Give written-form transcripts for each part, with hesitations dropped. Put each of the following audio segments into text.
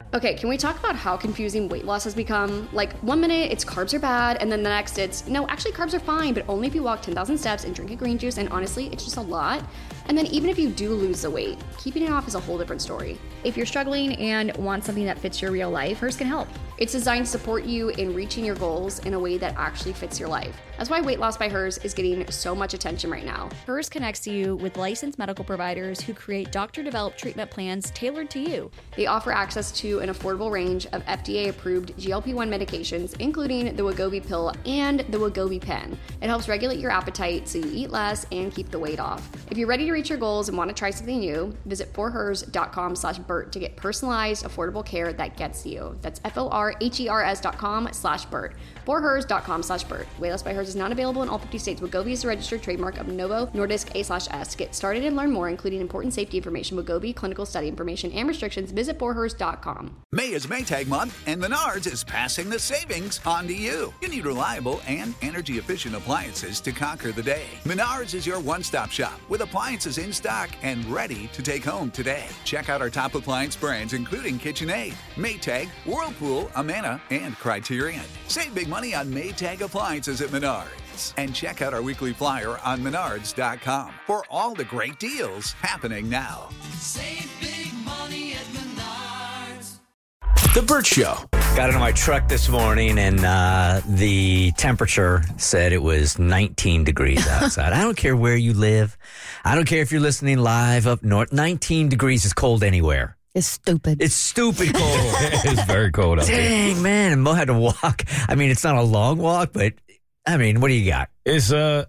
Okay, can we talk about how confusing weight loss has become? Like, 1 minute it's carbs are bad, and then the next it's, no, actually carbs are fine, but only if you walk 10,000 steps and drink a green juice, and honestly, it's just a lot. And then even if you do lose the weight, keeping it off is a whole different story. If you're struggling and want something that fits your real life, Hers can help. It's designed to support you in reaching your goals in a way that actually fits your life. That's why Weight Loss by Hers is getting so much attention right now. Hers connects you with licensed medical providers who create doctor-developed treatment plans tailored to you. They offer access to an affordable range of FDA-approved GLP-1 medications, including the Wegovy pill and the Wegovy pen. It helps regulate your appetite so you eat less and keep the weight off. If you're ready to reach your goals and want to try something new, visit forhers.com/Bert to get personalized, affordable care that gets you. That's forhers.com/Bert. forhers.com/Bert. Weight Loss by Hers is not available in all 50 states. Wegovy is a registered trademark of Novo Nordisk A/S. To get started and learn more, including important safety information, Wegovy, clinical study information, and restrictions, visit forhers.com. May is Maytag month, and Menards is passing the savings on to you. You need reliable and energy-efficient appliances to conquer the day. Menards is your one-stop shop with appliances in stock and ready to take home today. Check out our top appliance brands, including KitchenAid, Maytag, Whirlpool, Amana, and Criterion. Save big money on Maytag appliances at Menards. And check out our weekly flyer on Menards.com for all the great deals happening now. Save big money at Menards. The Bert Show. Got into my truck this morning, and the temperature said it was 19 degrees outside. I don't care where you live. I don't care if you're listening live up north. 19 degrees is cold anywhere. It's stupid. It's stupid cold. It's very cold out there. Dang, man. And Mo had to walk. I mean, it's not a long walk, but, I mean, what do you got? It's you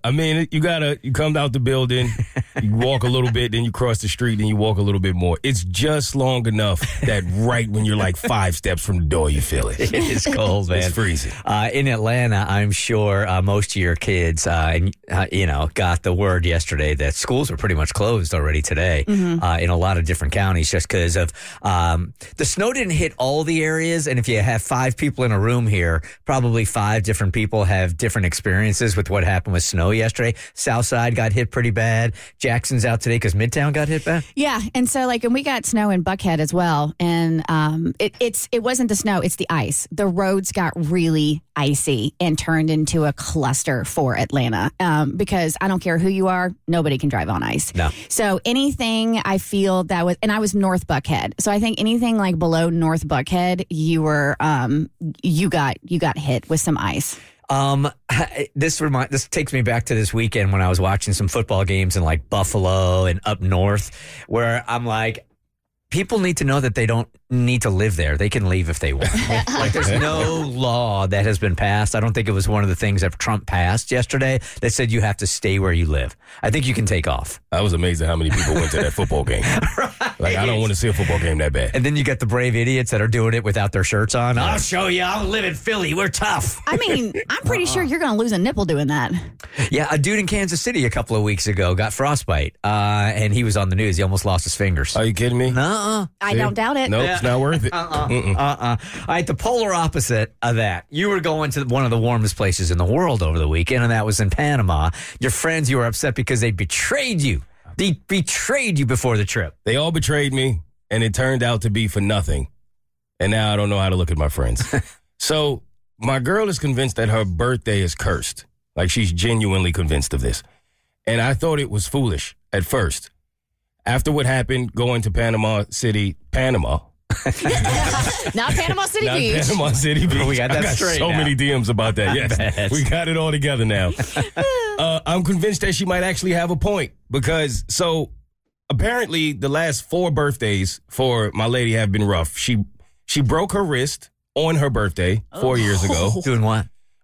come out the building, you walk a little bit, then you cross the street, then you walk a little bit more. It's just long enough that right when you're like 5 steps from the door, you feel it. It is cold, man. It's freezing. In Atlanta, I'm sure most of your kids, got the word yesterday that schools were pretty much closed already today in a lot of different counties just because of the snow didn't hit all the areas. And if you have 5 people in a room here, probably 5 different people have different experiences with what happened with snow yesterday. Southside got hit pretty bad. Jackson's out today because Midtown got hit bad. Yeah, and so and we got snow in Buckhead as well, and it wasn't the snow, it's the ice. The roads got really icy and turned into a cluster for Atlanta because I don't care who you are, nobody can drive on ice. No. So anything I feel that was, and I was North Buckhead, so I think anything like below North Buckhead, you were you got hit with some ice. This takes me back to this weekend when I was watching some football games in like Buffalo and up north, where I'm like, people need to know that they don't need to live there. They can leave if they want. Like, there's no law that has been passed. I don't think it was one of the things that Trump passed yesterday that said you have to stay where you live. I think you can take off. I was amazed at how many people went to that football game. Right. Like, I don't want to see a football game that bad. And then you got the brave idiots that are doing it without their shirts on. I'll show you. I'll live in Philly. We're tough. I mean, I'm pretty sure you're going to lose a nipple doing that. Yeah, a dude in Kansas City a couple of weeks ago got frostbite, and he was on the news. He almost lost his fingers. Are you kidding me? Nuh-uh. I don't doubt it. Nope, it's not worth it. All right, the polar opposite of that. You were going to one of the warmest places in the world over the weekend, and that was in Panama. Your friends, you were upset because they betrayed you. They betrayed you before the trip. They all betrayed me, and it turned out to be for nothing. And now I don't know how to look at my friends. So my girl is convinced that her birthday is cursed. Like, she's genuinely convinced of this. And I thought it was foolish at first. After what happened going to Panama City, Panama. Not Panama City Not Beach. Panama City Beach. We got that I got straight so now. many DMs about that. Yes, we got it all together now. I'm convinced that she might actually have a point because apparently the last 4 birthdays for my lady have been rough. She broke her wrist on her birthday 4 years ago. Doing what?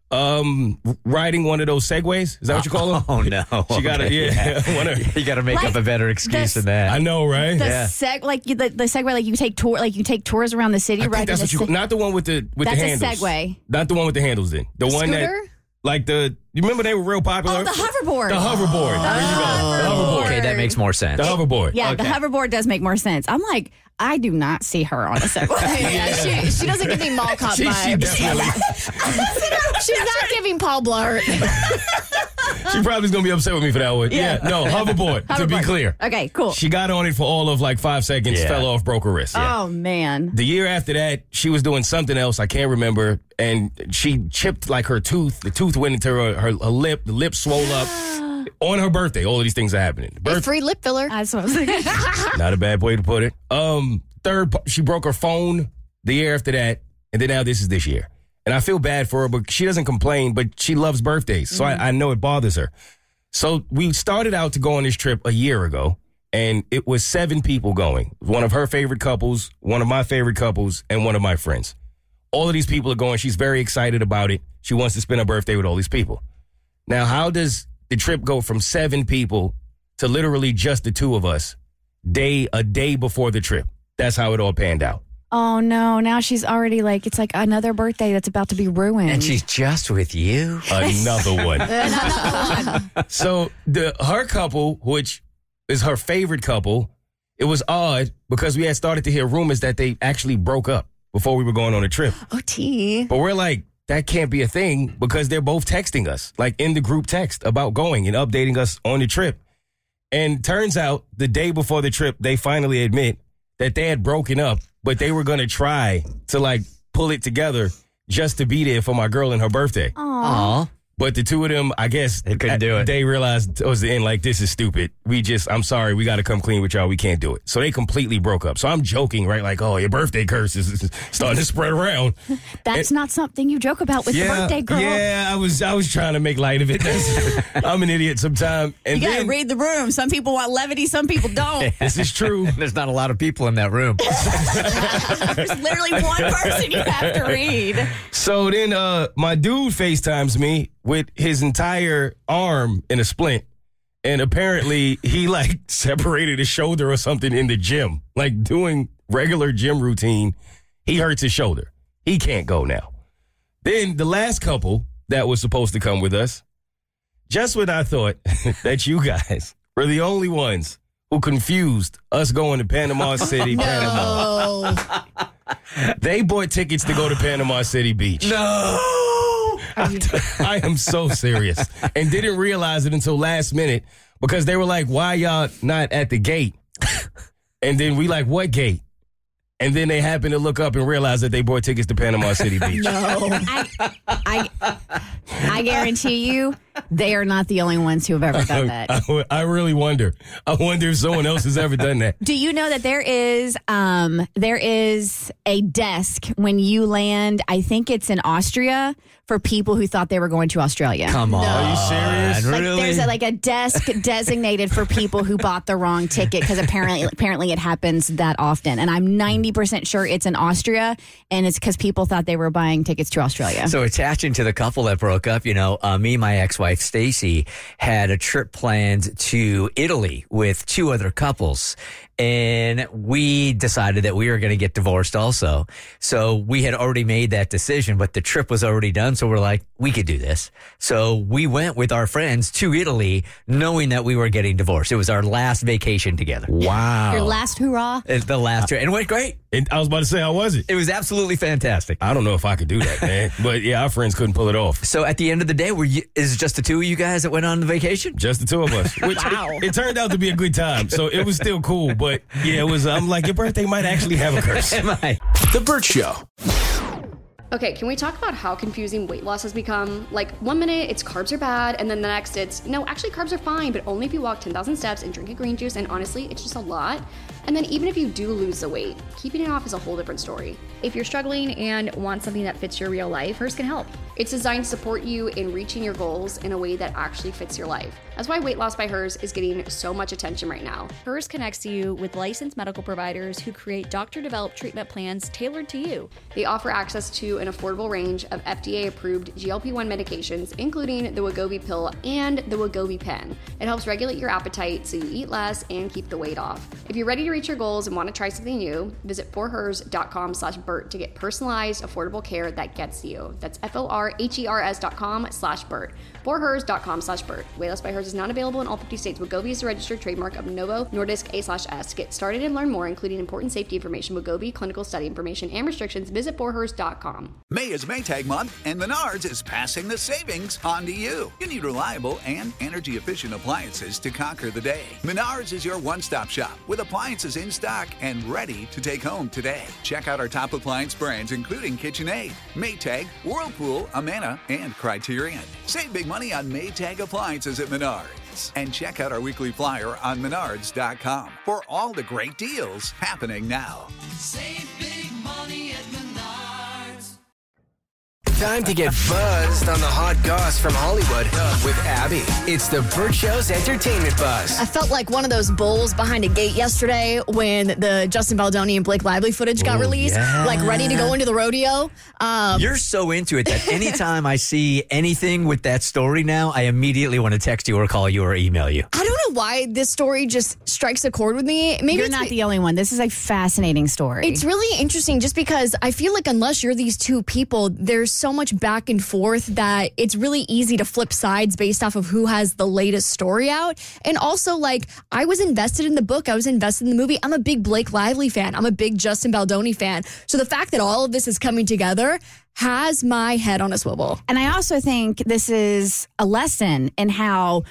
Riding one of those Segways. Is that what you call them? Oh, no. She got to, You got to make up a better excuse than that. I know, right? The Yeah. the Segway, like you take tours around the city, I right? think that's what you call, not the one with the That's a handles. Segway. Not the one with the handles then. The one Scooter? that, you remember they were real popular? Oh, the hoverboard. The hoverboard. There you go. The hoverboard. Okay, that makes more sense. The hoverboard. Yeah, Okay. the hoverboard does make more sense. I'm like, I do not see her on a Segway. Yeah, she doesn't give me mall cop She vibes. definitely. She's not giving Paul Blart. She probably is going to be upset with me for that one. Yeah, no, hoverboard, to be clear. Okay, cool. She got on it for all of like 5 seconds, fell off, broke her wrist. Oh, man. The year after that, she was doing something else, I can't remember, and she chipped like her tooth. The tooth went into her lip, the lip swole up. On her birthday, all of these things are happening. Free lip filler. That's what I was thinking. Not a bad way to put it. Third, she broke her phone the year after that, and then now this is this year. And I feel bad for her, but she doesn't complain, but she loves birthdays, so I know it bothers her. So we started out to go on this trip a year ago, and it was 7 people going. One of her favorite couples, one of my favorite couples, and one of my friends. All of these people are going. She's very excited about it. She wants to spend her birthday with all these people. Now, how does the trip go from 7 people to literally just the 2 of us a day before the trip? That's how it all panned out. Oh, no. Now she's already like, it's like another birthday that's about to be ruined. And she's just with you. Another one. So her couple, which is her favorite couple, it was odd because we had started to hear rumors that they actually broke up before we were going on a trip. Oh, T. But we're like, that can't be a thing because they're both texting us, like in the group text about going and updating us on the trip. And turns out the day before the trip, they finally admit that they had broken up, but they were going to try to like pull it together just to be there for my girl and her birthday. Aw. But the 2 of them, I guess, They couldn't do it. They realized towards the end, like, this is stupid. I'm sorry, we got to come clean with y'all. We can't do it. So they completely broke up. So I'm joking, right? Like, oh, your birthday curse is starting to spread around. That's not something you joke about with the birthday girl. Yeah, I was trying to make light of it. I'm an idiot sometimes. And You got to then, read the room. Some people want levity, some people don't. this is true. There's not a lot of people in that room. There's literally one person you have to read. So then my dude FaceTimes me with his entire arm in a splint. And apparently he like separated his shoulder or something in the gym. Like doing regular gym routine, he hurts his shoulder. He can't go now. Then the last couple that was supposed to come with us, just when I thought that you guys were the only ones who confused us going to Panama City, Panama. They bought tickets to go to Panama City Beach. No. I am so serious. And didn't realize it until last minute because they were like, why y'all not at the gate? And then we like, what gate? And then they happened to look up and realize that they bought tickets to Panama City Beach. I guarantee you, they are not the only ones who have ever done that. I really wonder. I wonder if someone else has ever done that. Do you know that there is a desk when you land, I think it's in Austria, for people who thought they were going to Australia? Come on. Are you serious? Like Really? there's a desk designated for people who bought the wrong ticket because apparently it happens that often. And I'm 90% sure it's in Austria, and it's because people thought they were buying tickets to Australia. So attaching to the couple that broke up, me and my ex-wife Stacy had a trip planned to Italy with 2 other couples. And we decided that we were going to get divorced also. So we had already made that decision, but the trip was already done. So we're like, we could do this. So we went with our friends to Italy knowing that we were getting divorced. It was our last vacation together. Wow. Your last hurrah? It's the last trip. And it went great. And I was about to say, how was it? It was absolutely fantastic. I don't know if I could do that, man. But yeah, our friends couldn't pull it off. So at the end of the day, is it just the 2 of you guys that went on the vacation? Just the 2 of us. Which it turned out to be a good time. So it was still cool. But yeah, it was. I'm like, your birthday might actually have a curse. The Burt Show. Okay, can we talk about how confusing weight loss has become? Like, one minute it's carbs are bad, and then the next it's, no, actually carbs are fine, but only if you walk 10,000 steps and drink a green juice, and honestly, it's just a lot. And then even if you do lose the weight, keeping it off is a whole different story. If you're struggling and want something that fits your real life, Hers can help. It's designed to support you in reaching your goals in a way that actually fits your life. That's why Weight Loss by Hers is getting so much attention right now. Hers connects you with licensed medical providers who create doctor-developed treatment plans tailored to you. They offer access to an affordable range of FDA-approved GLP-1 medications, including the Wegovy pill and the Wegovy pen. It helps regulate your appetite so you eat less and keep the weight off. If you're ready to reach your goals and want to try something new, visit forhers.com/Bert to get personalized, affordable care that gets you. That's forhers.com/Bert. forhers.com/Bert. Wayless by Hers is not available in all 50 states. Wegovy is a registered trademark of Novo Nordisk A/S. To get started and learn more, including important safety information, Wegovy, clinical study information, and restrictions, visit forhers.com. May is Maytag month, and Menards is passing the savings on to you. You need reliable and energy-efficient appliances to conquer the day. Menards is your one-stop shop with appliances in stock and ready to take home today. Check out our top appliance brands, including KitchenAid, Maytag, Whirlpool, Amana, and Criterion. Save big money on Maytag appliances at Menards. And check out our weekly flyer on menards.com for all the great deals happening now. Save big money at Menards. Time to get buzzed on the hot goss from Hollywood with Abby. It's the Bert Show's Entertainment Buzz. I felt like one of those bulls behind a gate yesterday when the Justin Baldoni and Blake Lively footage got released, like ready to go into the rodeo. You're so into it that anytime I see anything with that story now, I immediately want to text you or call you or email you. I don't know why this story just strikes a chord with me. Maybe You're not the only one. This is a fascinating story. It's really interesting just because I feel like unless you're these two people, there's so much back and forth that it's really easy to flip sides based off of who has the latest story out. And also, like, I was invested in the book. I was invested in the movie. I'm a big Blake Lively fan. I'm a big Justin Baldoni fan. So the fact that all of this is coming together has my head on a swivel. And I also think this is a lesson in how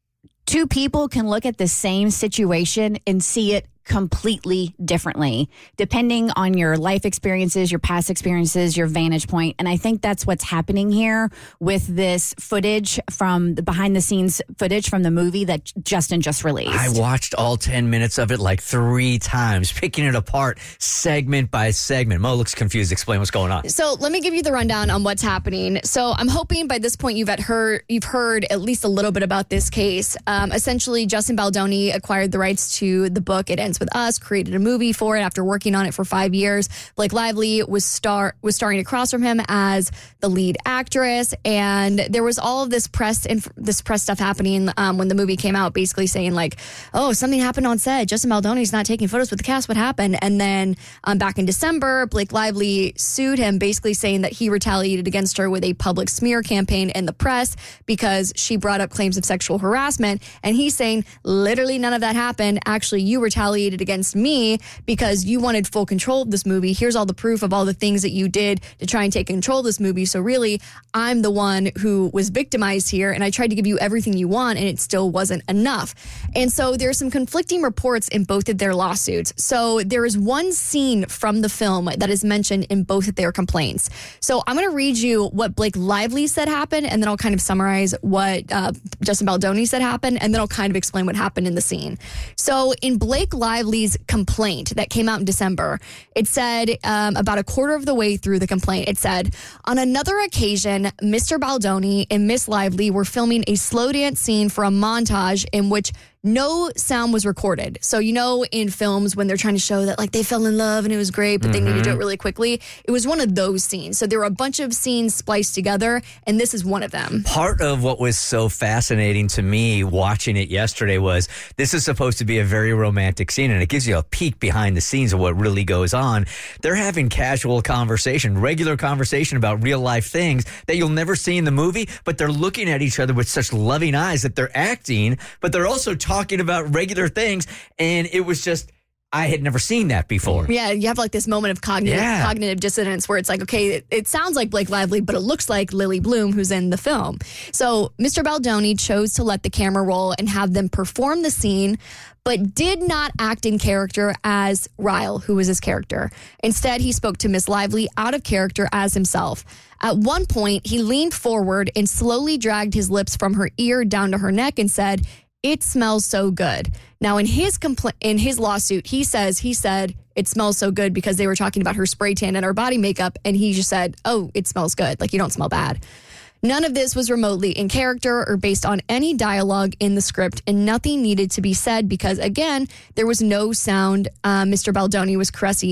two people can look at the same situation and see it completely differently, depending on your life experiences, your past experiences, your vantage point. And I think that's what's happening here with this footage from the behind the scenes footage from the movie that Justin just released. I watched all 10 minutes of it like 3 times, picking it apart segment by segment. Mo looks confused. Explain what's going on. So let me give you the rundown on what's happening. So I'm hoping by this point you've heard at least a little bit about this case. Essentially, Justin Baldoni acquired the rights to the book It Ends With Us, created a movie for it after working on it for 5 years. Blake Lively was starring across from him as the lead actress, and there was all of this press stuff happening when the movie came out, basically saying like, "Oh, something happened on set. Justin Baldoni's not taking photos with the cast. What happened?" And then back in December, Blake Lively sued him, basically saying that he retaliated against her with a public smear campaign in the press because she brought up claims of sexual harassment. And he's saying, literally none of that happened. Actually, you retaliated against me because you wanted full control of this movie. Here's all the proof of all the things that you did to try and take control of this movie. So really, I'm the one who was victimized here, and I tried to give you everything you want, and it still wasn't enough. And so there's some conflicting reports in both of their lawsuits. So there is one scene from the film that is mentioned in both of their complaints. So I'm going to read you what Blake Lively said happened, and then I'll kind of summarize what Justin Baldoni said happened, and then I'll kind of explain what happened in the scene. So in Blake Lively's complaint that came out in December, it said about a quarter of the way through the complaint, it said, on another occasion, Mr. Baldoni and Miss Lively were filming a slow dance scene for a montage in which no sound was recorded. So, you know, in films when they're trying to show that like they fell in love and it was great, but they need to do it really quickly. It was one of those scenes. So there were a bunch of scenes spliced together, and this is one of them. Part of what was so fascinating to me watching it yesterday was this is supposed to be a very romantic scene, and it gives you a peek behind the scenes of what really goes on. They're having casual conversation, regular conversation about real life things that you'll never see in the movie, but they're looking at each other with such loving eyes that they're acting, but they're also talking about regular things. And it was just, I had never seen that before. Yeah, you have like this moment of cognitive dissonance where it's like, okay, it sounds like Blake Lively, but it looks like Lily Bloom, who's in the film. So Mr. Baldoni chose to let the camera roll and have them perform the scene, but did not act in character as Ryle, who was his character. Instead, he spoke to Miss Lively out of character as himself. At one point, he leaned forward and slowly dragged his lips from her ear down to her neck and said, "It smells so good." Now, in his lawsuit, he said it smells so good because they were talking about her spray tan and her body makeup, and he just said, "Oh, it smells good. Like, you don't smell bad." None of this was remotely in character or based on any dialogue in the script, and nothing needed to be said because, again, there was no sound. Mr. Baldoni was caressing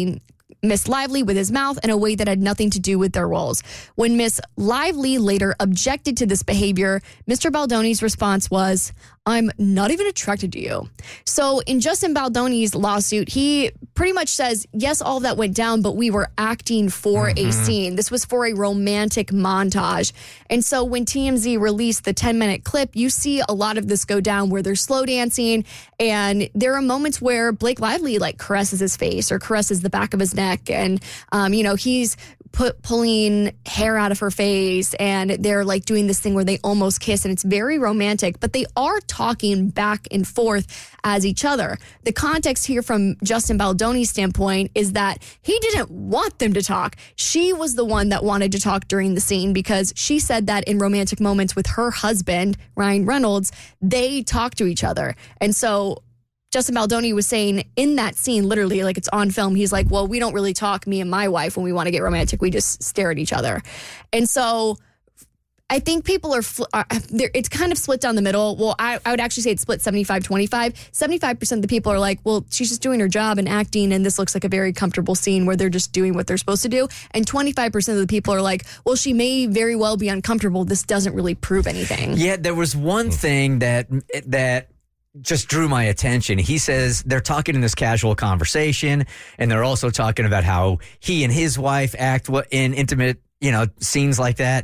Miss Lively with his mouth in a way that had nothing to do with their roles. When Miss Lively later objected to this behavior, Mr. Baldoni's response was, "I'm not even attracted to you." So in Justin Baldoni's lawsuit, he pretty much says, yes, all of that went down, but we were acting for a scene. This was for a romantic montage. And so when TMZ released the 10-minute clip, you see a lot of this go down where they're slow dancing. And there are moments where Blake Lively like caresses his face or caresses the back of his neck. And, he's pulling hair out of her face, and they're like doing this thing where they almost kiss, and it's very romantic, but they are talking back and forth as each other. The context here from Justin Baldoni's standpoint is that he didn't want them to talk. She was the one that wanted to talk during the scene because she said that in romantic moments with her husband, Ryan Reynolds, they talk to each other. And so Justin Baldoni was saying in that scene, literally, like it's on film, he's like, well, we don't really talk, me and my wife, when we want to get romantic. We just stare at each other. And so I think people it's kind of split down the middle. Well, I would actually say it's split 75-25. 75% of the people are like, well, she's just doing her job and acting, and this looks like a very comfortable scene where they're just doing what they're supposed to do. And 25% of the people are like, well, she may very well be uncomfortable. This doesn't really prove anything. Yeah, there was one thing that just drew my attention. He says they're talking in this casual conversation, and they're also talking about how he and his wife act in intimate, scenes like that.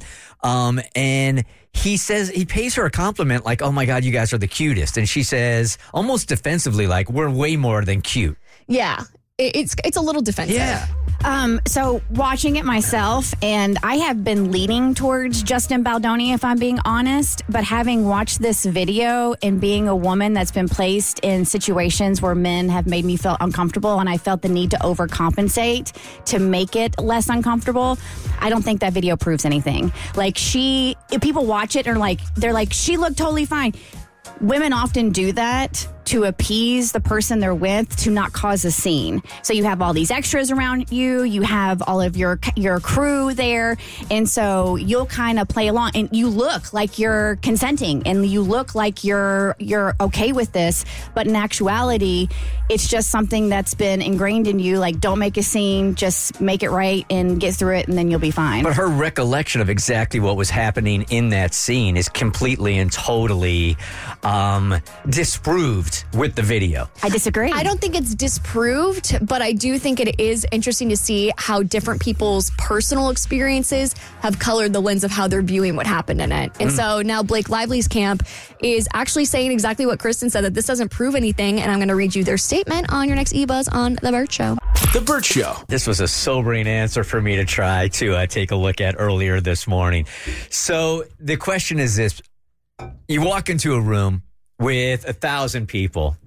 And he says he pays her a compliment like, "Oh my God, you guys are the cutest." And she says almost defensively, like, "We're way more than cute." Yeah, it's a little defensive. Yeah. So watching it myself, and I have been leaning towards Justin Baldoni, if I'm being honest, but having watched this video and being a woman that's been placed in situations where men have made me feel uncomfortable, and I felt the need to overcompensate to make it less uncomfortable, I don't think that video proves anything. Like if people watch it and they're like, she looked totally fine. Women often do that to appease the person they're with, to not cause a scene. So you have all these extras around you, you have all of your crew there, and so you'll kind of play along, and you look like you're consenting, and you look like you're okay with this, but in actuality, it's just something that's been ingrained in you, like, don't make a scene, just make it right and get through it, and then you'll be fine. But her recollection of exactly what was happening in that scene is completely and totally disproved with the video. I disagree. I don't think it's disproved, but I do think it is interesting to see how different people's personal experiences have colored the lens of how they're viewing what happened in it. And so now Blake Lively's camp is actually saying exactly what Kristen said, that this doesn't prove anything. And I'm going to read you their statement on your next eBuzz on The Burt Show. The Burt Show. This was a sobering answer for me to try to take a look at earlier this morning. So the question is this. You walk into a room with 1,000 people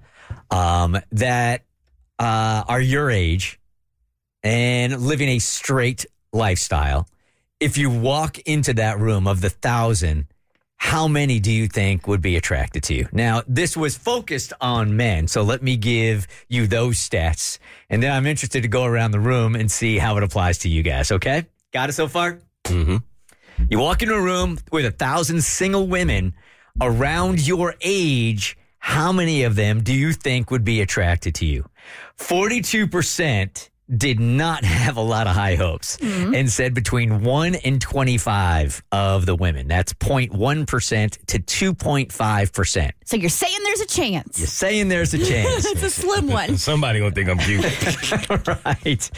that are your age and living a straight lifestyle. If you walk into that room of the 1,000, how many do you think would be attracted to you? Now, this was focused on men, so let me give you those stats. And then I'm interested to go around the room and see how it applies to you guys, okay? Got it so far? Mm-hmm. You walk into a room with 1,000 single women around your age, how many of them do you think would be attracted to you? 42% did not have a lot of high hopes and said between 1 and 25 of the women. That's 0.1% to 2.5%. So you're saying there's a chance. You're saying there's a chance. It's a slim one. Somebody gonna think I'm cute. Right.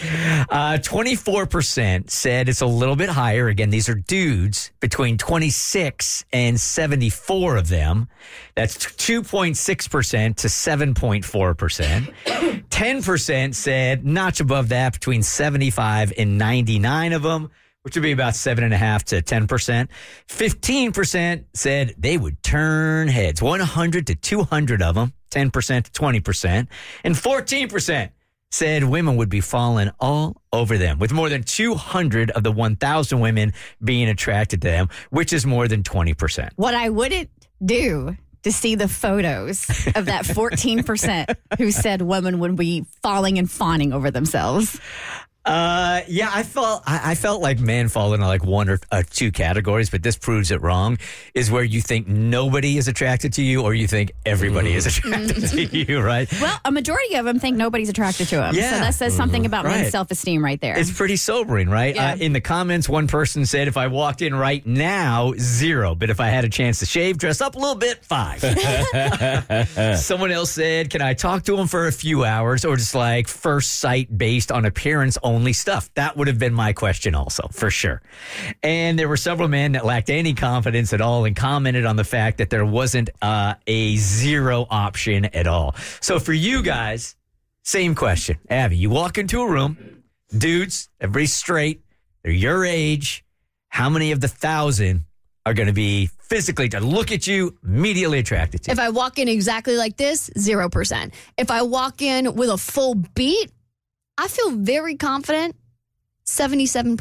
24% said it's a little bit higher. Again, these are dudes, between 26 and 74 of them. That's 2.6% to 7.4%. 10% said notch above that, between 75 and 99 of them, which would be about 7.5% to 10%. 15% said they would turn heads, 100 to 200 of them, 10% to 20%. And 14% said women would be falling all over them, with more than 200 of the 1,000 women being attracted to them, which is more than 20%. What I wouldn't do to see the photos of that 14% who said women would be falling and fawning over themselves. Yeah, I felt like men fall into like one or two categories, but this proves it wrong. Is where you think nobody is attracted to you, or you think everybody is attracted to you, right? Well, a majority of them think nobody's attracted to them. Yeah. So that says something about Right. men's self-esteem right there. It's pretty sobering, right? Yeah. In the comments, one person said, if I walked in right now, 0. But if I had a chance to shave, dress up a little bit, 5. Someone else said, can I talk to him for a few hours, or just like first sight based on appearance only stuff? That would have been my question also, for sure. And there were several men that lacked any confidence at all and commented on the fact that there wasn't a 0 option at all. So for you guys, same question. Abby, you walk into a room, dudes, everybody's straight, they're your age. How many of the 1,000 are going to be physically, to look at you, immediately attracted to you? If I walk in exactly like this, 0%. If I walk in with a full beat, I feel very confident. 77%.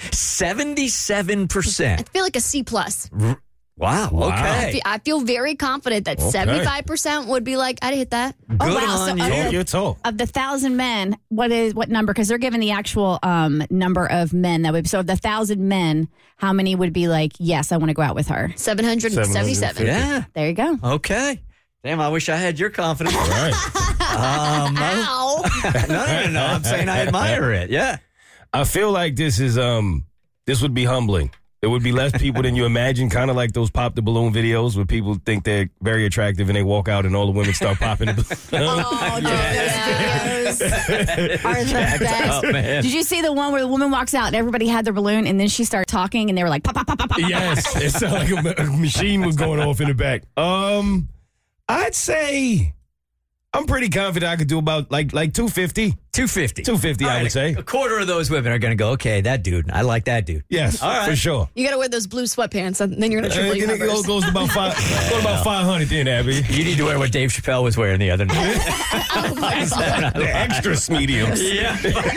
77%. I feel like a C+. Wow. Okay. I feel very confident that 75% would be like, I'd hit that. Good on you. You're tall. Of the 1,000 men, what number? Because they're given the actual number of men that would. So of the 1,000 men, how many would be like, yes, I want to go out with her? 777. Yeah. There you go. Okay. Damn, I wish I had your confidence. All right. Ow. No. I'm saying I admire it. Yeah. I feel like this would be humbling. There would be less people than you imagine, kind of like those pop the balloon videos where people think they're very attractive and they walk out and all the women start popping the balloon. Oh, yes. Are the best. man. Did you see the one where the woman walks out and everybody had their balloon and then she started talking and they were like, pop, pop, pop, pop, pop, pop. Yes, it sounded like a machine was going off in the back. I'd say I'm pretty confident I could do about like 250. 250. 250, I would say. A quarter of those women are going to go, okay, that dude, I like that dude. Yes, All right. for sure. You got to wear those blue sweatpants, and then you're going to triple your It numbers. goes to about 500 then, Abby. You need to wear what Dave Chappelle was wearing the other night. The extra mediums. Yeah.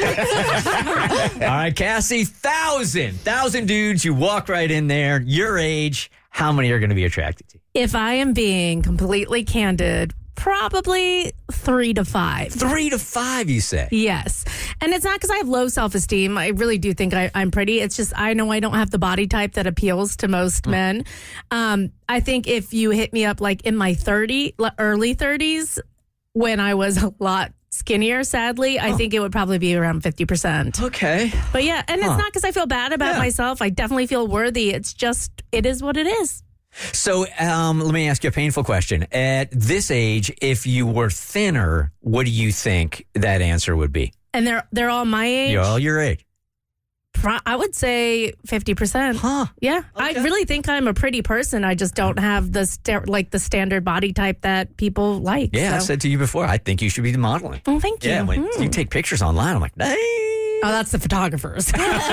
All right, Cassie, 1,000 dudes. You walk right in there. Your age. How many are going to be attracted to you? If I am being completely candid, probably 3 to 5. 3 to 5, you say? Yes. And it's not because I have low self-esteem. I really do think I'm pretty. It's just I know I don't have the body type that appeals to most men. I think if you hit me up like in my early 30s, when I was a lot skinnier, sadly, I think it would probably be around 50%. Okay. But yeah, and it's not because I feel bad about myself. I definitely feel worthy. It's just, it is what it is. So let me ask you a painful question. At this age, if you were thinner, what do you think that answer would be? And they're all my age? You're all your age. I would say 50%. Huh. Yeah. I really think I'm a pretty person. I just don't have the standard body type that people like. Yeah, so. I said to you before, I think you should be modeling. Oh, thank you. Yeah, when you take pictures online, I'm like, dang. Oh, that's the photographers.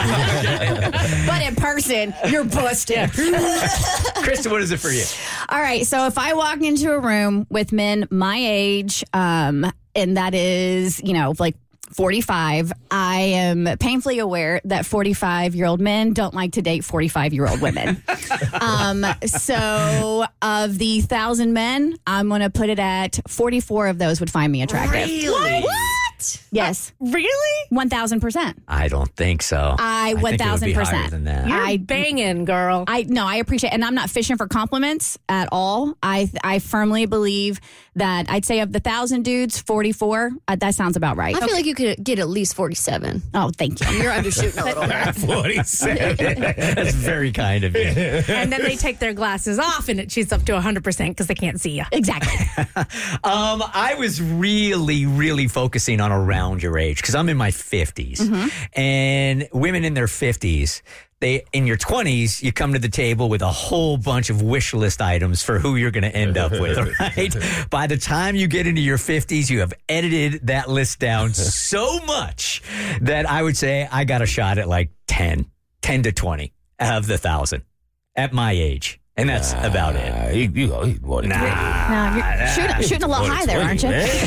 But in person, you're busted. Krista, what is it for you? All right. So if I walk into a room with men my age, and that is, like 45, I am painfully aware that 45-year-old men don't like to date 45-year-old women. So of the 1,000 men, I'm going to put it at 44 of those would find me attractive. Really? What? Yes. Really? 1,000%. I don't think so. I think it would be 1,000%. higher than that. You're banging, girl. I appreciate, and I'm not fishing for compliments at all. I firmly believe that I'd say of the 1,000 dudes, 44. That sounds about right. I feel like you could get at least 47. Oh, thank you. You're undershooting a little bit. 47. That's very kind of you. And then they take their glasses off and it shoots up to 100% because they can't see you. Exactly. I was really, really focusing on around your age because I'm in my 50s. And women in their 50s, in your 20s, you come to the table with a whole bunch of wish list items for who you're going to end up with, right? By the time you get into your 50s, you have edited that list down so much that I would say I got a shot at like 10 to 20 of the 1,000 at my age. And that's about it. He wanted No, you're shooting a little high there, aren't you?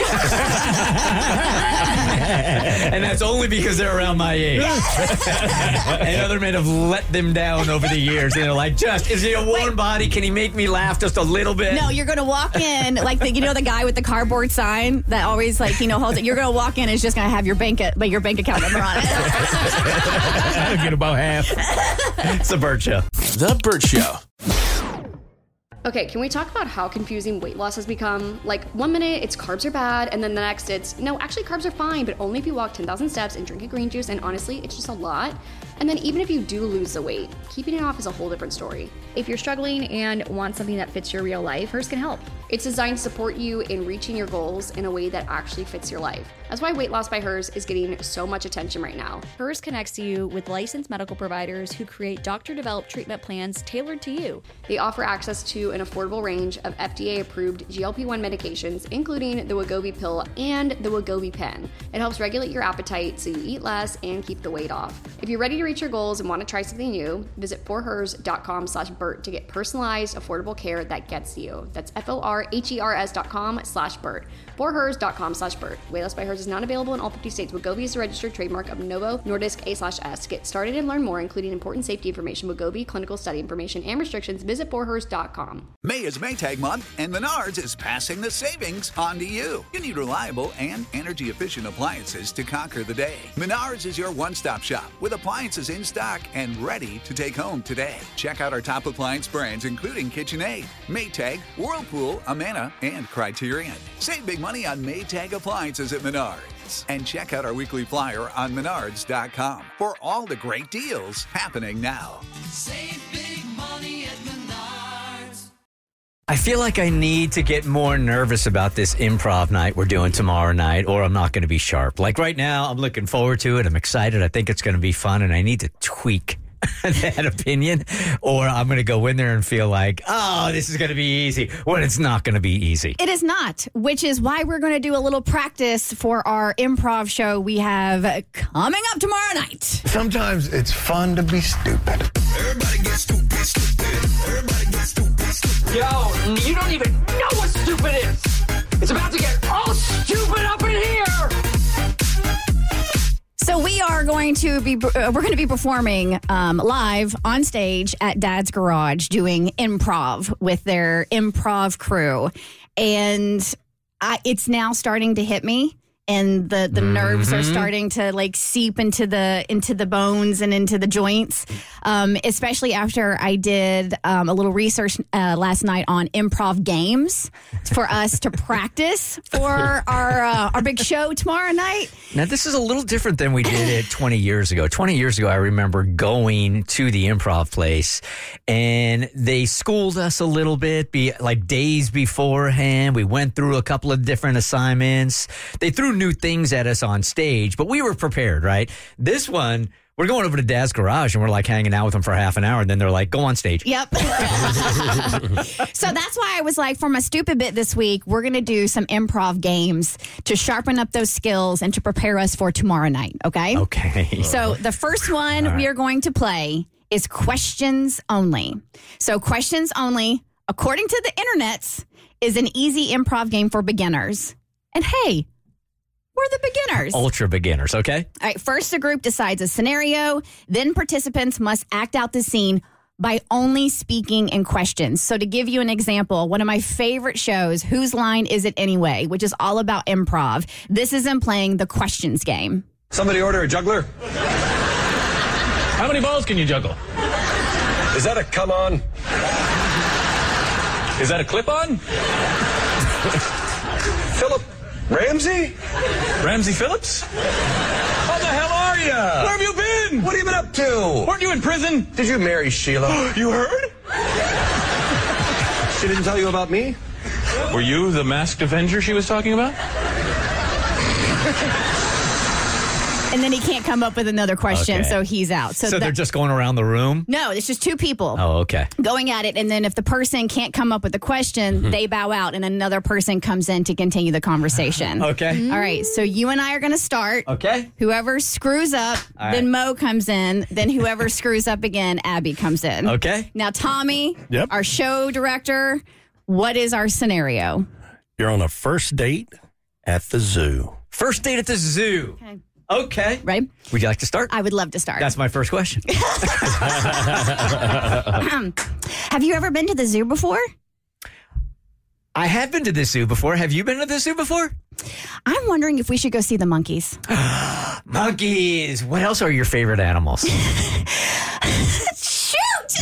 And that's only because they're around my age. And other men have let them down over the years. And they're like, is he a warm body? Can he make me laugh just a little bit? No, you're going to walk in like the guy with the cardboard sign that always holds it. You're going to walk in and it's just going to have your bank account number on it. I'll get about half. It's the Burt Show. The Burt Show. Okay, can we talk about how confusing weight loss has become? Like, 1 minute it's carbs are bad, and then the next it's, no, actually carbs are fine, but only if you walk 10,000 steps and drink a green juice, and honestly, it's just a lot. And then even if you do lose the weight, keeping it off is a whole different story. If you're struggling and want something that fits your real life, Hers can help. It's designed to support you in reaching your goals in a way that actually fits your life. That's why Weight Loss by Hers is getting so much attention right now. Hers connects you with licensed medical providers who create doctor-developed treatment plans tailored to you. They offer access to an affordable range of FDA-approved GLP-1 medications, including the Wegovy pill and the Wegovy pen. It helps regulate your appetite so you eat less and keep the weight off. If you're ready to reach your goals and want to try something new, visit forhers.com/Burt to get personalized, affordable care that gets you. That's forhers.com/Burt. forhers.com/Burt. Weight Loss by Hers is not available in all 50 states. Wegovy is a registered trademark of Novo Nordisk A/S. Get started and learn more, including important safety information, Wegovy clinical study information, and restrictions. Visit forhers.com. May is Maytag month, and Menards is passing the savings on to you. You need reliable and energy-efficient appliances to conquer the day. Menards is your one-stop shop with appliances in stock and ready to take home today. Check out our top appliance brands, including KitchenAid, Maytag, Whirlpool, Amana, and Criterion. Save big money on Maytag appliances at Menards. And check out our weekly flyer on Menards.com for all the great deals happening now. Save big money at Menards. I feel like I need to get more nervous about this improv night we're doing tomorrow night, or I'm not going to be sharp. Like right now, I'm looking forward to it. I'm excited. I think it's going to be fun, and I need to tweak that opinion, or I'm going to go in there and feel like, oh, this is going to be easy, when it's not going to be easy. It is not, which is why we're going to do a little practice for our improv show we have coming up tomorrow night. Sometimes it's fun to be stupid. Everybody gets stupid, stupid. Everybody gets stupid, stupid. Yo, you don't even know what stupid is. It's about to get all stupid up in here. So we are going to be performing live on stage at Dad's Garage doing improv with their improv crew, and it's now starting to hit me. And the nerves are starting to like seep into the bones and into the joints, especially after I did a little research last night on improv games for us to practice for our big show tomorrow night. Now, this is a little different than we did it 20 years ago. 20 years ago, I remember going to the improv place, and they schooled us a little bit, like days beforehand. We went through a couple of different assignments. They threw new things at us on stage, but we were prepared, right? This one, we're going over to Dad's Garage and we're like hanging out with them for half an hour, and then they're like, go on stage. Yep. So that's why I was like, for my stupid bit this week, we're going to do some improv games to sharpen up those skills and to prepare us for tomorrow night, okay? Okay. So the first one we are going to play is questions only. So questions only, according to the internets, is an easy improv game for beginners. And hey, we're the beginners. Ultra beginners, okay? All right, first the group decides a scenario, then participants must act out the scene by only speaking in questions. So to give you an example, one of my favorite shows, Whose Line Is It Anyway?, which is all about improv. This is them playing the questions game. Somebody order a juggler. How many balls can you juggle? Is that a come on? Is that a clip on? Philip Ramsey? Ramsey Phillips? How the hell are you? Where have you been? What have you been up to? Weren't you in prison? Did you marry Sheila? You heard? She didn't tell you about me? Were you the masked Avenger she was talking about? And then he can't come up with another question, Okay. so he's out. So they're just going around the room? No, it's just two people. Oh, okay. Going at it, and then if the person can't come up with a question, they bow out, and another person comes in to continue the conversation. Okay. All right, so you and I are going to start. Okay. Whoever screws up, All then right. Mo comes in. Then whoever screws up again, Abby comes in. Okay. Now, Tommy, Yep. our show director, what is our scenario? You're on a first date at the zoo. First date at the zoo. Okay. Right? Would you like to start? I would love to start. That's my first question. Have you ever been to the zoo before? I have been to the zoo before. Have you been to the zoo before? I'm wondering if we should go see the monkeys. Monkeys. What else are your favorite animals? Shoot!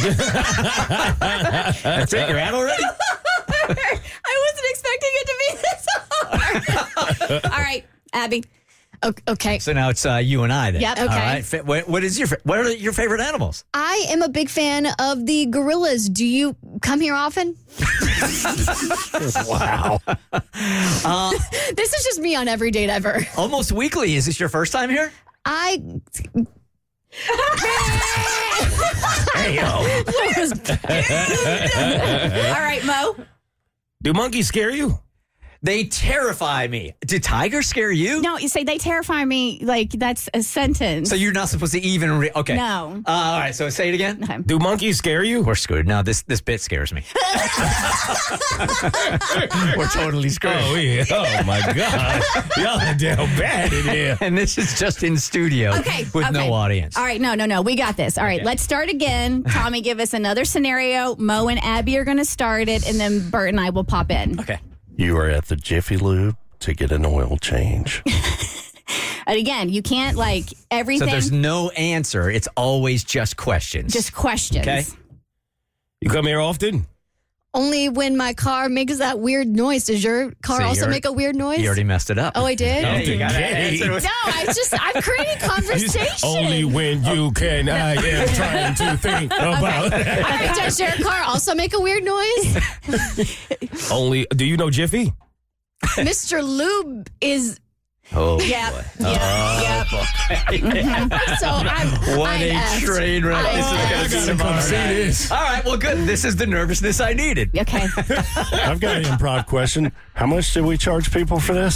That's it? You're out already? I wasn't expecting it to be this hard. All right, Abby. Okay. So now it's you and I then. Yep. All Okay. right. What are your favorite animals? I am a big fan of the gorillas. Do you come here often? Wow. This is just me on every date ever. Almost weekly. Is this your first time here? Hey, yo. All right, Mo. Do monkeys scare you? They terrify me. Do tigers scare you? No, you say they terrify me. Like that's a sentence. So you're not supposed to even okay. No. All right, so say it again. Do monkeys scare you? We're screwed. No, this bit scares me. We're totally screwed. Oh, yeah. Oh, my God. Y'all are down bad in here. And this is just in studio with no audience. All right, no. We got this. All right, let's start again. Tommy, give us another scenario. Mo and Abby are going to start it, and then Bert and I will pop in. Okay. You are at the Jiffy Lube to get an oil change. And again, you can't like everything. So there's no answer. It's always just questions. Just questions. Okay. You come here often? Only when my car makes that weird noise. Does your car See, also you're- make a weird noise? You already messed it up. Oh, I did? Yeah, you got Okay. it. No, I'm creating conversation. Only when you can. I am trying to think about. All right, does your car also make a weird noise? Only. Do you know Jiffy? Mr. Lube is. Oh, Yep. boy. Yep. So I'm. What I'm a effed. train wreck this is going to be tomorrow night. All right, well, good. This is the nervousness I needed. Okay. I've got an improv question. How much did we charge people for this?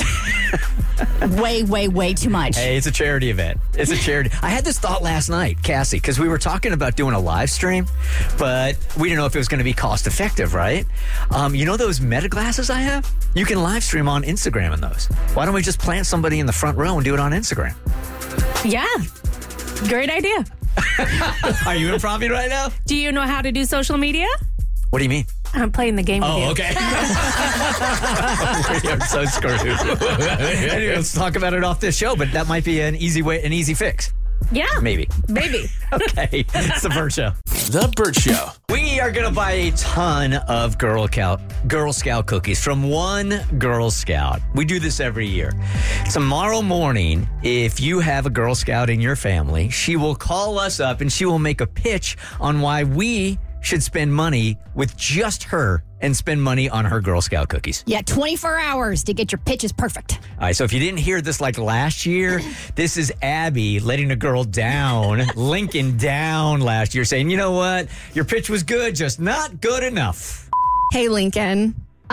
Way too much. Hey, it's a charity event. It's a charity. I had this thought last night, Cassie, because we were talking about doing a live stream, but we didn't know if it was going to be cost effective, right? You know those Meta glasses I have? You can live stream on Instagram in those. Why don't we just plant somebody in the front row and do it on Instagram? Yeah. Great idea. Are you improving right now? Do you know how to do social media? What do you mean? I'm playing the game with you. Oh, okay. We are so screwed. Anyway, let's talk about it off this show, but that might be an easy fix. Yeah. Maybe. Maybe. Okay. It's the Bert Show. The Bert Show. We are going to buy a ton of Girl Scout cookies from one Girl Scout. We do this every year. Tomorrow morning, if you have a Girl Scout in your family, she will call us up and she will make a pitch on why we should spend money with just her and spend money on her Girl Scout cookies. Yeah, 24 hours to get your pitches perfect. All right, so if you didn't hear this like last year, this is Abby letting a girl down, Lincoln down last year, saying, you know what? Your pitch was good, just not good enough. Hey, Lincoln.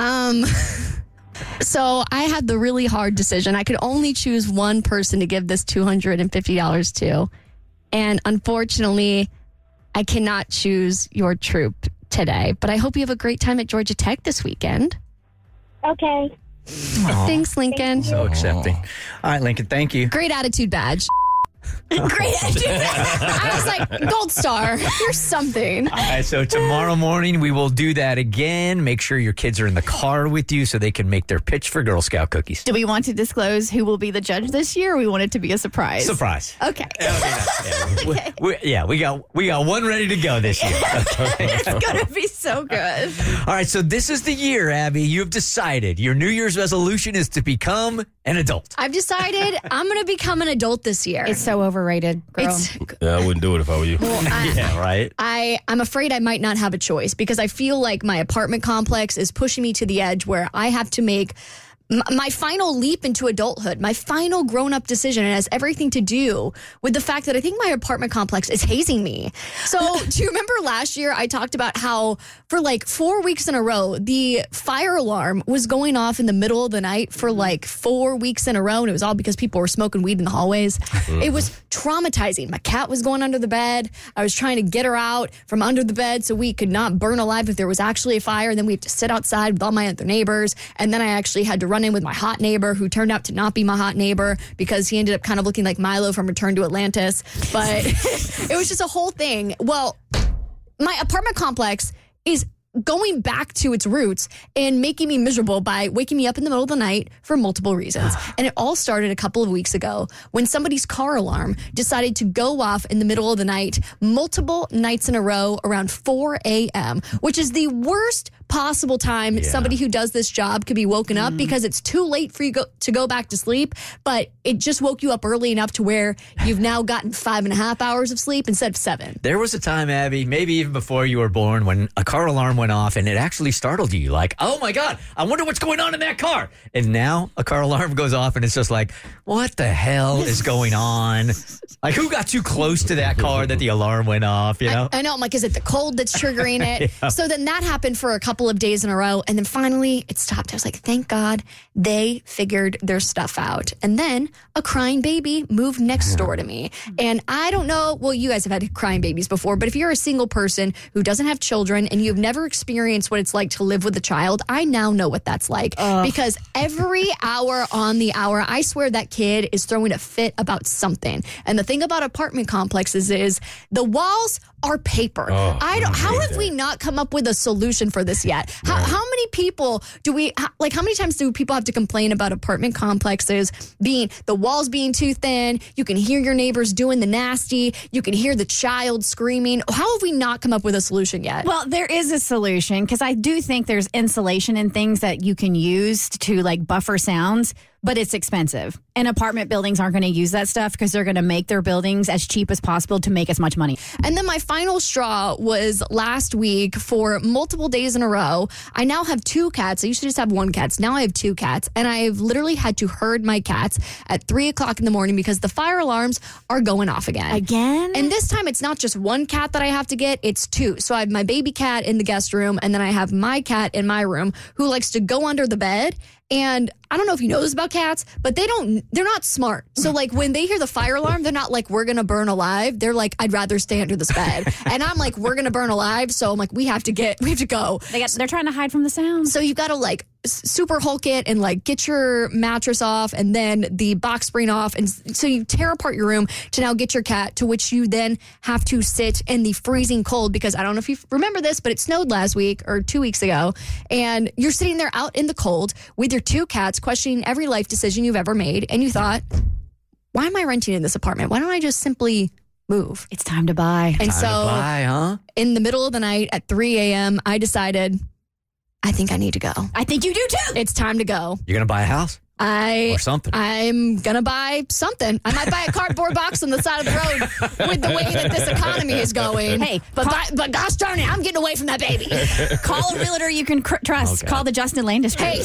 So I had the really hard decision. I could only choose one person to give this $250 to. And unfortunately, I cannot choose your troop today. But I hope you have a great time at Georgia Tech this weekend. Okay. Thanks, Lincoln. So accepting. All right, Lincoln, thank you. Great attitude badge. Great attitude. I was like, gold star. You're something. All right, so tomorrow morning we will do that again. Make sure your kids are in the car with you so they can make their pitch for Girl Scout cookies. Do we want to disclose who will be the judge this year, or we want it to be a surprise? Surprise. Okay. We got one ready to go this year. It's going to be so good. All right, so this is the year, Abby. You have decided your New Year's resolution is to become an adult. I've decided I'm going to become an adult this year. It's so overrated, girl. Yeah, I wouldn't do it if I were you. Yeah, right. I'm afraid I might not have a choice because I feel like my apartment complex is pushing me to the edge where I have to make my final leap into adulthood, my final grown-up decision, and has everything to do with the fact that I think my apartment complex is hazing me. So do you remember last year I talked about how for like 4 weeks in a row, the fire alarm was going off in the middle of the night for like 4 weeks in a row, and it was all because people were smoking weed in the hallways. It was traumatizing. My cat was going under the bed. I was trying to get her out from under the bed so we could not burn alive if there was actually a fire, and then we have to sit outside with all my other neighbors, and then I actually had to run in with my hot neighbor, who turned out to not be my hot neighbor because he ended up kind of looking like Milo from Return to Atlantis. But it was just a whole thing. Well, my apartment complex is going back to its roots and making me miserable by waking me up in the middle of the night for multiple reasons. And it all started a couple of weeks ago when somebody's car alarm decided to go off in the middle of the night multiple nights in a row around 4 a.m., which is the worst possible time somebody who does this job could be woken up, because it's too late for you to go back to sleep, but it just woke you up early enough to where you've now gotten 5.5 hours of sleep instead of 7. There was a time, Abby, maybe even before you were born, when a car alarm went off and it actually startled you. Like, oh my God, I wonder what's going on in that car. And now a car alarm goes off and it's just like, what the hell is going on? Like, who got too close to that car that the alarm went off, you know? I know. I'm like, is it the cold that's triggering it? Yeah. So then that happened for a couple of days in a row. And then finally it stopped. I was like, thank God they figured their stuff out. And then a crying baby moved next door to me. And I don't know, well, you guys have had crying babies before, but if you're a single person who doesn't have children and you've never experienced what it's like to live with a child, I now know what that's like. Because every hour on the hour, I swear that kid is throwing a fit about something. And the thing about apartment complexes is the walls are paper. How have we not come up with a solution for this yet? How many people do we, like, how many times do people have to complain about apartment complexes being, the walls being too thin? You can hear your neighbors doing the nasty. You can hear the child screaming. How have we not come up with a solution yet? Well, there is a solution, because I do think there's insulation and things that you can use to like buffer sounds, but it's expensive. And apartment buildings aren't going to use that stuff because they're going to make their buildings as cheap as possible to make as much money. And then my final straw was last week for multiple days in a row. I now have 2 cats. I used to just have 1 cat. Now I have 2 cats. And I've literally had to herd my cats at 3 o'clock in the morning because the fire alarms are going off again. And this time it's not just 1 cat that I have to get, it's 2. So I have my baby cat in the guest room, and then I have my cat in my room who likes to go under the bed. And I don't know if you know this about cats, but they're not smart. So like when they hear the fire alarm, they're not like, we're going to burn alive. They're like, I'd rather stay under this bed. And I'm like, we're going to burn alive. So I'm like, we have to go. They're trying to hide from the sound. So you've got to like super Hulk it and like get your mattress off and then the box spring off. And so you tear apart your room to now get your cat, to which you then have to sit in the freezing cold, because I don't know if you remember this, but it snowed last week or 2 weeks ago. And you're sitting there out in the cold with your 2 cats, questioning every life decision you've ever made. And you thought, why am I renting in this apartment? Why don't I just simply move? It's time to buy. And so in the middle of the night at 3 a.m., I decided, I think I need to go. I think you do too. It's time to go. You're going to buy a house? Or something. I'm going to buy something. I might buy a cardboard box on the side of the road with the way that this economy is going. Hey, but gosh darn it, I'm getting away from that baby. Call a realtor you can trust. Call the Justin Landis Group.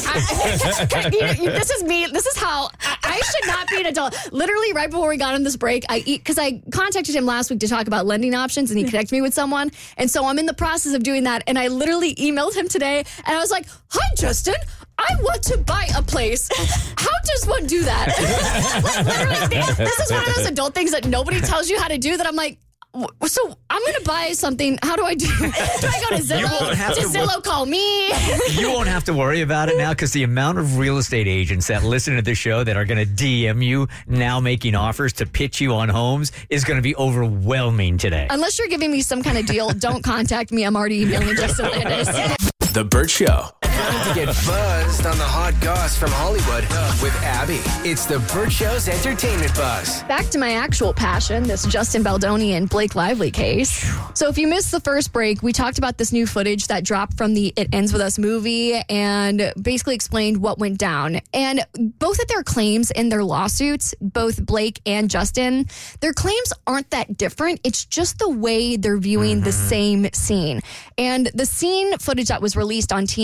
Hey, this is me. This is how I should not be an adult. Literally right before we got on this break, because I contacted him last week to talk about lending options, and he connected me with someone. And so I'm in the process of doing that. And I literally emailed him today, and I was like, hi, Justin. I want to buy a place. How does one do that? Like, literally, this is one of those adult things that nobody tells you how to do, that I'm like, so I'm going to buy something. How do I do? Do I go to Zillow? Does Zillow call me? You won't have to worry about it now, because the amount of real estate agents that listen to the show that are going to DM you now making offers to pitch you on homes is going to be overwhelming today. Unless you're giving me some kind of deal, don't contact me. I'm already emailing Justin Landis. The Burt Show. Time to get buzzed on the hot goss from Hollywood with Abby. It's the Burt Show's entertainment buzz. Back to my actual passion, this Justin Baldoni and Blake Lively case. So if you missed the first break, we talked about this new footage that dropped from the It Ends With Us movie and basically explained what went down. And both of their claims in their lawsuits, both Blake and Justin, their claims aren't that different. It's just the way they're viewing the same scene. And the scene footage that was released on TMZ was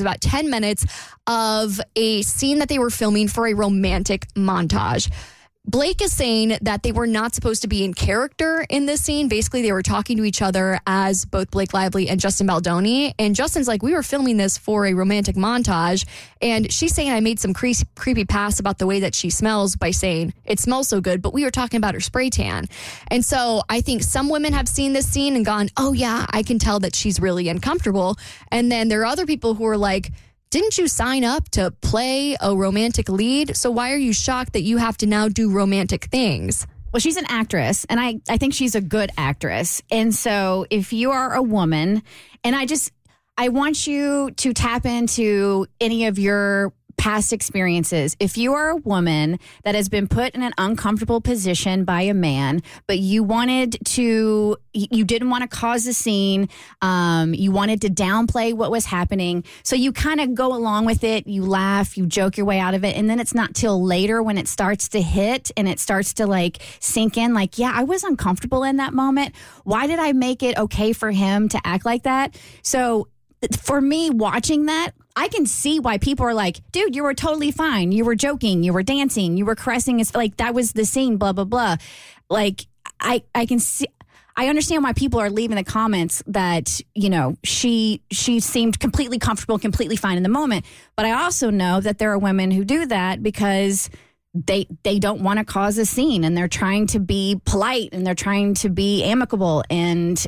about 10 minutes of a scene that they were filming for a romantic montage. Blake is saying that they were not supposed to be in character in this scene. Basically, they were talking to each other as both Blake Lively and Justin Baldoni. And Justin's like, we were filming this for a romantic montage. And she's saying I made some creepy pass about the way that she smells by saying it smells so good, but we were talking about her spray tan. And so I think some women have seen this scene and gone, oh yeah, I can tell that she's really uncomfortable. And then there are other people who are like, didn't you sign up to play a romantic lead? So why are you shocked that you have to now do romantic things? Well, she's an actress, and I think she's a good actress. And so if you are a woman, and I want you to tap into any of your past experiences. If you are a woman that has been put in an uncomfortable position by a man, but you didn't want to cause a scene, you wanted to downplay what was happening, so you kind of go along with it, you laugh, you joke your way out of it, and then it's not till later when it starts to hit and it starts to like sink in, like, yeah, I was uncomfortable in that moment. Why did I make it okay for him to act like that? So for me, watching that, I can see why people are like, dude, you were totally fine. You were joking. You were dancing. You were caressing. It's like, that was the scene, blah, blah, blah. Like, I can see, I understand why people are leaving the comments that, you know, she seemed completely comfortable, completely fine in the moment. But I also know that there are women who do that because they don't want to cause a scene, and they're trying to be polite, and they're trying to be amicable. And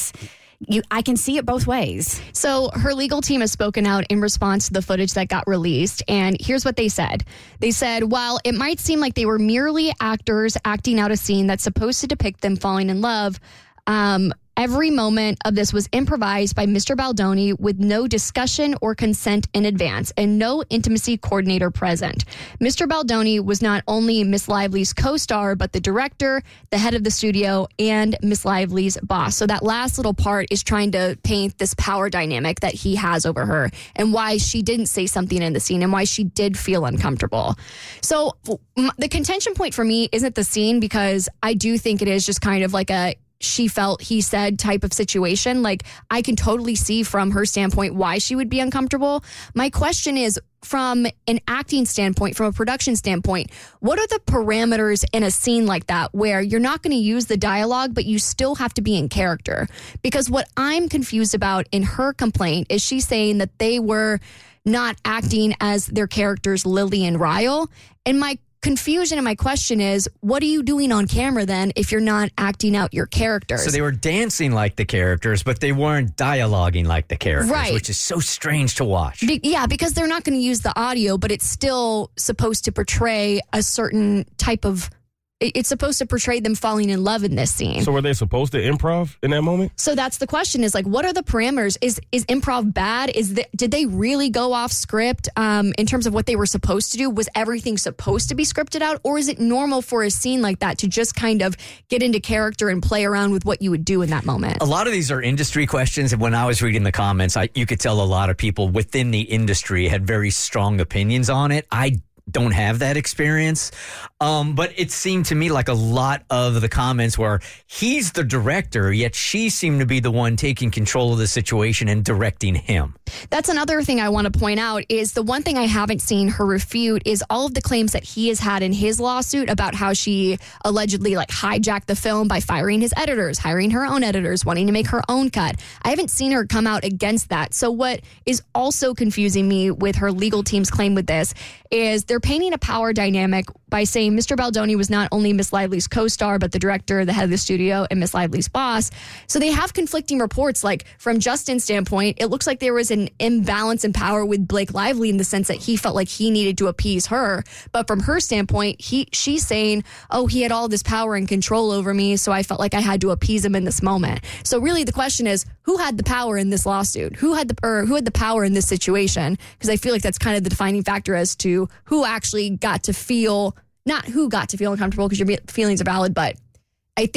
I can see it both ways. So her legal team has spoken out in response to the footage that got released. And here's what they said. They said, while it might seem like they were merely actors acting out a scene that's supposed to depict them falling in love, every moment of this was improvised by Mr. Baldoni with no discussion or consent in advance and no intimacy coordinator present. Mr. Baldoni was not only Miss Lively's co-star, but the director, the head of the studio, and Miss Lively's boss. So that last little part is trying to paint this power dynamic that he has over her and why she didn't say something in the scene and why she did feel uncomfortable. So the contention point for me isn't the scene, because I do think it is just kind of like a she felt, he said type of situation. Like, I can totally see from her standpoint why she would be uncomfortable. My question is, from an acting standpoint, from a production standpoint, what are the parameters in a scene like that where you're not going to use the dialogue, but you still have to be in character? Because what I'm confused about in her complaint is she's saying that they were not acting as their characters, Lily and Ryle. And my confusion and my question is, what are you doing on camera then if you're not acting out your characters? So they were dancing like the characters, but they weren't dialoguing like the characters, right, which is so strange to watch. Yeah, because they're not going to use the audio, but it's still supposed to portray a certain type of... It's supposed to portray them falling in love in this scene. So were they supposed to improv in that moment? So that's the question, is like, what are the parameters? Is improv bad? Did they really go off script in terms of what they were supposed to do? Was everything supposed to be scripted out? Or is it normal for a scene like that to just kind of get into character and play around with what you would do in that moment? A lot of these are industry questions. And when I was reading the comments, you could tell a lot of people within the industry had very strong opinions on it. I don't have that experience. But it seemed to me like a lot of the comments were, he's the director, yet she seemed to be the one taking control of the situation and directing him. That's another thing I want to point out, is the one thing I haven't seen her refute is all of the claims that he has had in his lawsuit about how she allegedly like hijacked the film by firing his editors, hiring her own editors, wanting to make her own cut. I haven't seen her come out against that. So what is also confusing me with her legal team's claim with this is they're painting a power dynamic by saying Mr. Baldoni was not only Miss Lively's co-star, but the director, the head of the studio, and Miss Lively's boss. So they have conflicting reports. Like, from Justin's standpoint, it looks like there was an imbalance in power with Blake Lively in the sense that he felt like he needed to appease her. But from her standpoint, she's saying, oh, he had all this power and control over me, so I felt like I had to appease him in this moment. So really the question is, who had the power in this lawsuit? Who had the power in this situation? Because I feel like that's kind of the defining factor as to who actually got to feel, not who got to feel uncomfortable, because your feelings are valid, but I think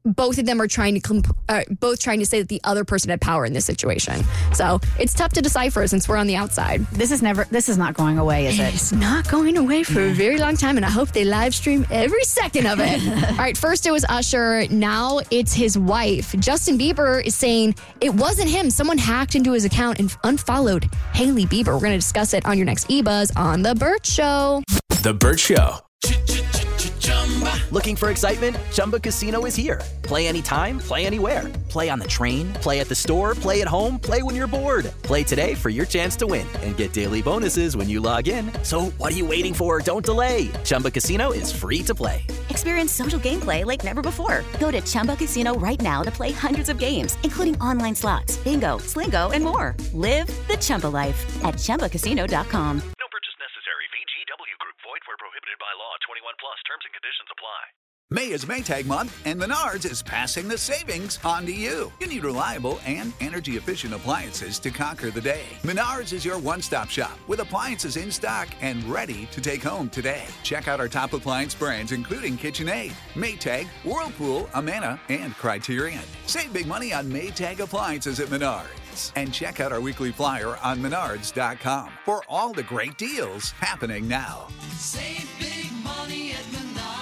both of them are trying to say that the other person had power in this situation. So it's tough to decipher since we're on the outside. This is not going away, is it? It's not going away for a very long time, and I hope they live stream every second of it. All right, first it was Usher. Now it's his wife. Justin Bieber is saying it wasn't him. Someone hacked into his account and unfollowed Hailey Bieber. We're going to discuss it on your next eBuzz on The Burt Show. The Burt Show. Looking for excitement? Chumba Casino is here. Play anytime, play anywhere. Play on the train, play at the store, play at home, play when you're bored. Play today for your chance to win and get daily bonuses when you log in. So what are you waiting for? Don't delay. Chumba Casino is free to play. Experience social gameplay like never before. Go to Chumba Casino right now to play hundreds of games, including online slots, bingo, Slingo, and more. Live the Chumba life at ChumbaCasino.com. No purchase necessary. VGW Group. Void where prohibited by law. 21 plus. Terms and conditions apply. May is Maytag month, and Menards is passing the savings on to you. You need reliable and energy-efficient appliances to conquer the day. Menards is your one-stop shop with appliances in stock and ready to take home today. Check out our top appliance brands, including KitchenAid, Maytag, Whirlpool, Amana, and Criterion. Save big money on Maytag appliances at Menards. And check out our weekly flyer on Menards.com for all the great deals happening now. Save big money at Menards.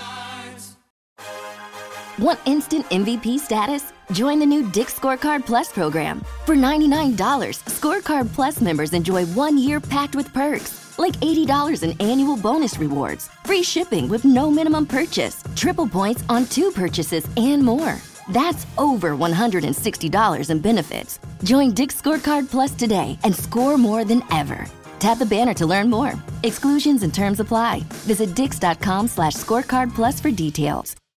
Want instant MVP status? Join the new Dick's Scorecard Plus program. For $99, Scorecard Plus members enjoy 1 year packed with perks, like $80 in annual bonus rewards, free shipping with no minimum purchase, triple points on 2 purchases, and more. That's over $160 in benefits. Join Dick's Scorecard Plus today and score more than ever. Tap the banner to learn more. Exclusions and terms apply. Visit Dix.com/scorecard plus for details.